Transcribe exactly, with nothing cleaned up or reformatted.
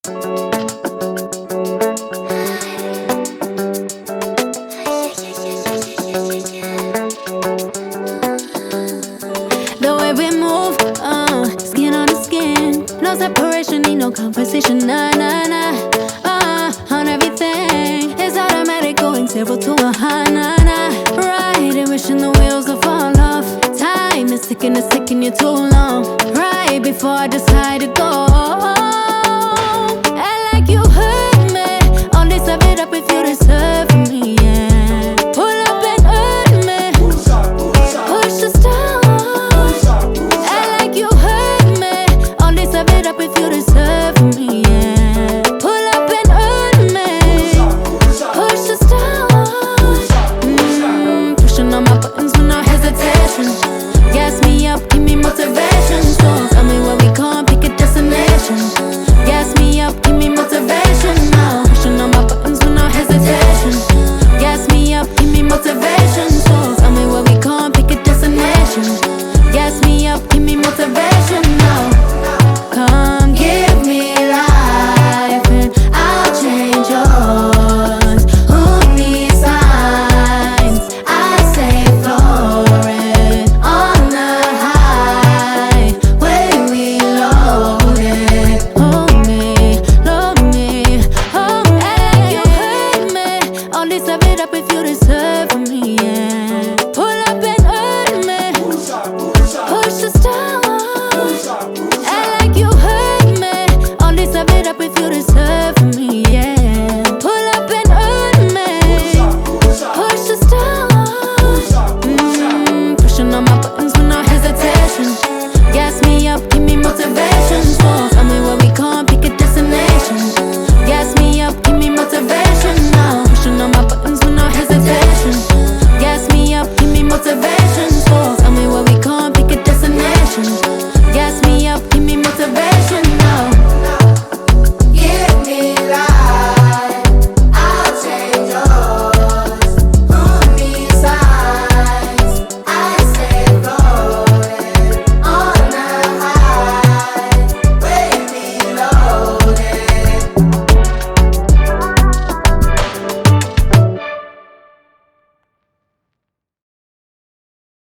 The way we move, uh, skin on the skin, no separation, need no conversation, nah, nah, nah. Uh, on everything, it's automatic, going zero to a high, nah, nah. Riding, wishing the wheels will fall off. Time is ticking, it's taking you too long. Right before I decide to go.